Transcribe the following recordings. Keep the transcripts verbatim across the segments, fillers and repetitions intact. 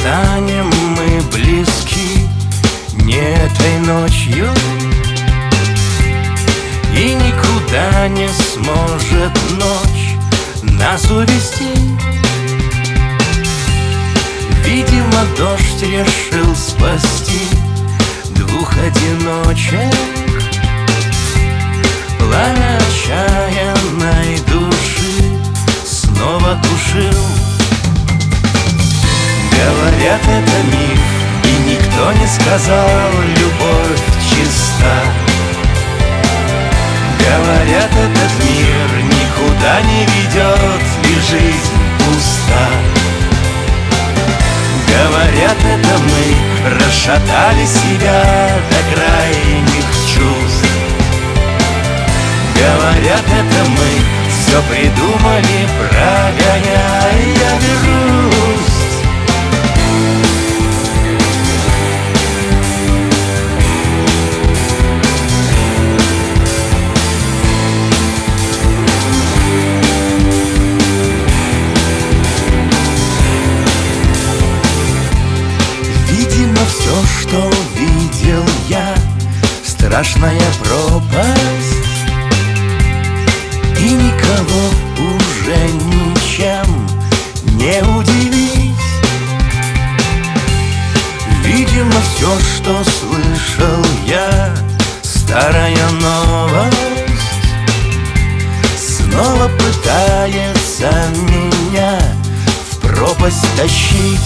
станем мы близки не этой ночью, и никуда не сможет ночь нас увести. Видимо, дождь решил спасти двух одиночек. Пламя отчаянной души снова тушил. Говорят, это миф, и никто не сказал, любовь чиста. Говорят, этот мир никуда не ведет, и жизнь пуста. Говорят, это мы расшатали себя до крайних чувств. Говорят, это мы все придумали, прогоняя грусть. Видимо, все, что видел я, страшная пропасть, и никого уже ничем не удивить. Видимо, все, что слышал я, старая новость, снова пытается меня в пропасть тащить.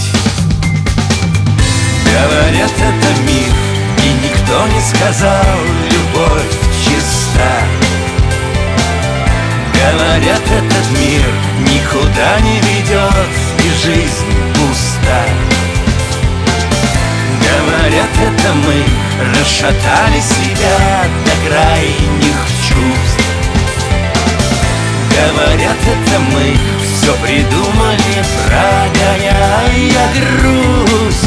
Говорят, это миф, и никто не сказал, любовь чиста. Говорят, этот мир никуда не ведет, и жизнь пуста. Говорят, это мы расшатали себя до крайних чувств. Говорят, это мы все придумали, прогоняя грусть.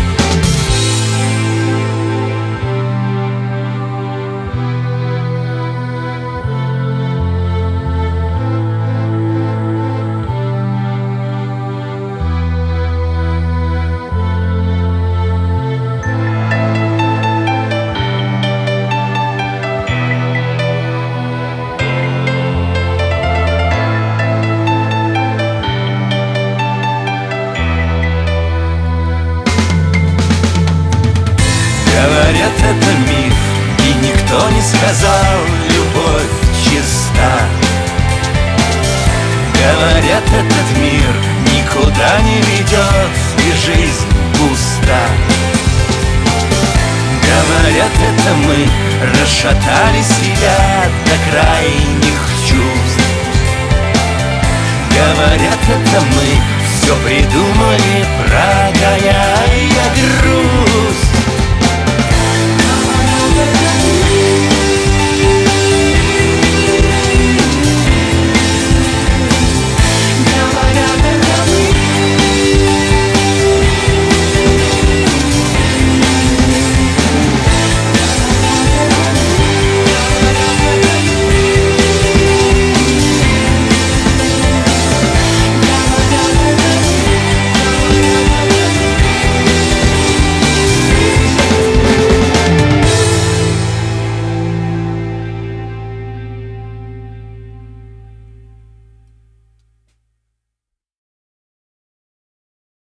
Говорят, это миф, и никто не сказал, любовь чиста. Говорят, этот мир никуда не ведет, и жизнь пуста. Говорят, это мы расшатали себя до крайних чувств. Говорят, это мы все придумали.